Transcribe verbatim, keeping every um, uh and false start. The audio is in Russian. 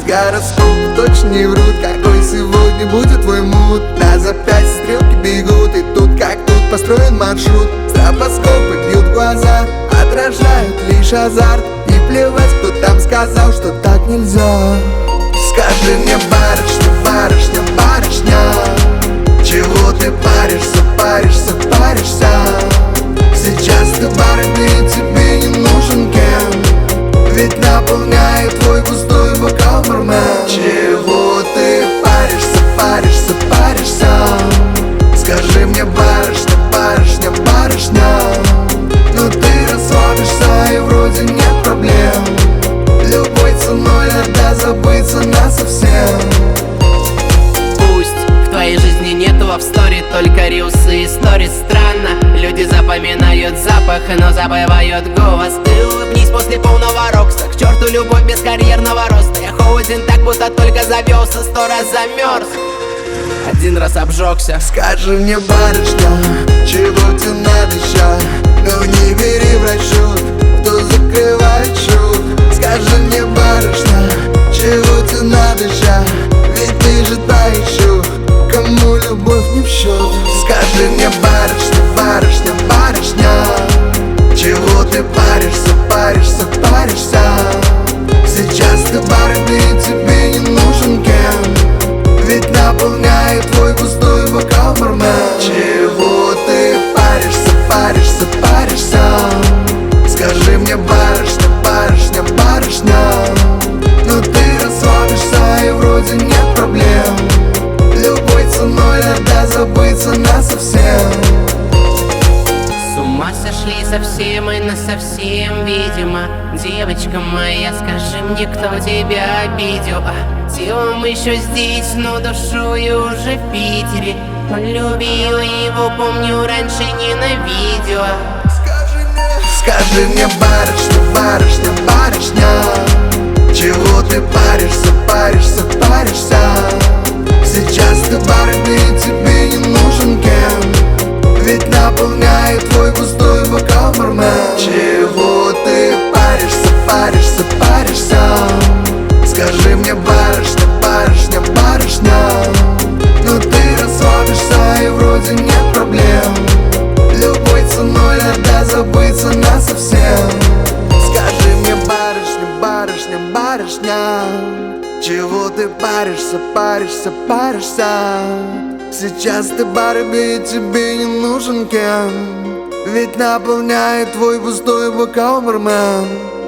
Ведь гороскопы точно не врут. Какой сегодня будет твой мут? На запястье стрелки бегут, и тут как тут построен маршрут. Стробоскопы бьют в глаза, отражают лишь азарт. И плевать, кто там сказал, что так нельзя. Скажи мне, барышня, барышня, барышня, чего ты паришься, паришься, паришься? Сейчас ты барышня, и тебе не нужен кем, ведь наполняет твой пустой бокал бармен. Чего ты паришься, паришься, паришься? Скажи мне, барышня, барышня, барышня, но ты расслабишься и вроде нет проблем. Любой ценой надо забыться насовсем. Пусть в твоей жизни нет лавстори, только рилсы и сторис. Странно, люди запоминают запах, но забывают голос. Ты улыбнись после полного рокса, к черту любовь без карьерного роста. Я холоден так, будто только завелся, сто раз замерз, один раз обжегся. Скажи мне, барышня, чего тебе надо еще? Ну не бери в расчет, кто закрывает счет. Скажи мне, барышня, чего тебе надо еще? Ведь ты же та еще, кому любовь не в счет. Скажи мне, барышня, барышня, барышня, чего ты паришься, паришься, паришься? Сейчас ты барышня, и тебе не нужен кем, ведь наполняет твой пустой бокал бармен. Чего ты паришься, паришься, паришься? Скажи мне, барышня, барышня, барышня, но ты расслабишься и вроде нет проблем. Любой ценой надо забыться насовсем. С ума сошли совсем и насовсем, видимо. Девочка моя, скажи мне, кто тебя обидел? А телом еще здесь, но душою уже в Питере. Полюбила его, помню, раньше ненавидела. Скажи мне, скажи мне, барышня, барышня, барышня, чего ты паришься, паришься, паришься? Сейчас ты барышня, и тебе не нужен кем, ведь наполняет твой пустой бокал бармен. Чего ты паришься, паришься, паришься? Скажи мне, барышня, барышня, барышня, но ты расслабишься и вроде нет проблем. Любой ценой надо забыться насовсем. Скажи мне, барышня, барышня, барышня, чего ты паришься, паришься, паришься? Сейчас ты барби, и тебе не нужен кем, ведь наполняет твой пустой бокал бармен.